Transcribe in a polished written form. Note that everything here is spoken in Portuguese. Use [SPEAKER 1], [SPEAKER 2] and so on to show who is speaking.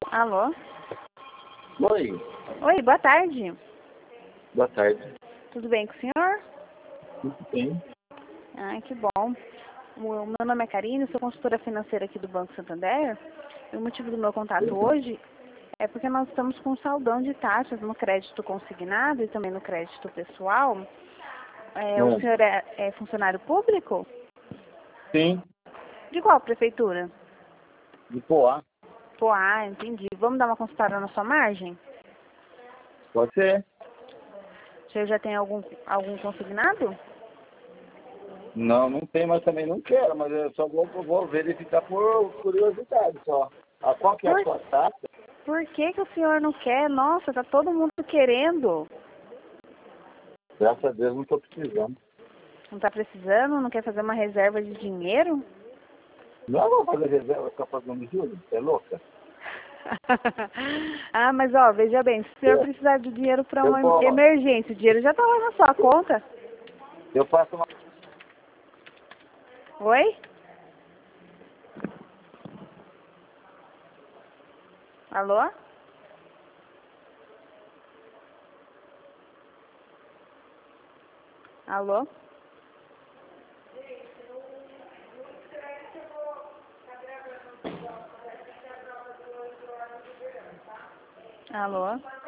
[SPEAKER 1] Alô?
[SPEAKER 2] Oi,
[SPEAKER 1] Oi, boa tarde.
[SPEAKER 2] boa tarde.
[SPEAKER 1] Tudo bem com o senhor?
[SPEAKER 2] Tudo bem?
[SPEAKER 1] Ah, que bom. O meu nome é Karine, sou consultora financeira aqui do Banco Santander. E o motivo do meu contato hoje é porque nós estamos com um saldão de taxas no crédito consignado e também no crédito pessoal. O senhor é funcionário público?
[SPEAKER 2] Sim,
[SPEAKER 1] De qual prefeitura?
[SPEAKER 2] de Poá.
[SPEAKER 1] Pô, entendi. Vamos dar uma consultada na sua margem?
[SPEAKER 2] Pode ser?
[SPEAKER 1] O senhor já tem algum consignado?
[SPEAKER 2] Não, não tem, mas também não quero, mas eu só vou verificar por curiosidade só. A qual que é a
[SPEAKER 1] Por,
[SPEAKER 2] sua taxa?
[SPEAKER 1] por que o senhor não quer? Nossa, tá todo mundo querendo.
[SPEAKER 2] Graças a Deus não estou precisando.
[SPEAKER 1] Não está precisando? Não quer fazer uma reserva de dinheiro?
[SPEAKER 2] Não vou fazer reserva, ficar pagando juros, você é louca?
[SPEAKER 1] Ah, mas ó, veja bem, se o senhor
[SPEAKER 2] É,
[SPEAKER 1] precisar de dinheiro para
[SPEAKER 2] Eu
[SPEAKER 1] uma
[SPEAKER 2] vou,
[SPEAKER 1] emergência, o dinheiro já está lá na sua conta.
[SPEAKER 2] eu faço uma...
[SPEAKER 1] Oi? Alô? Alô? Alô?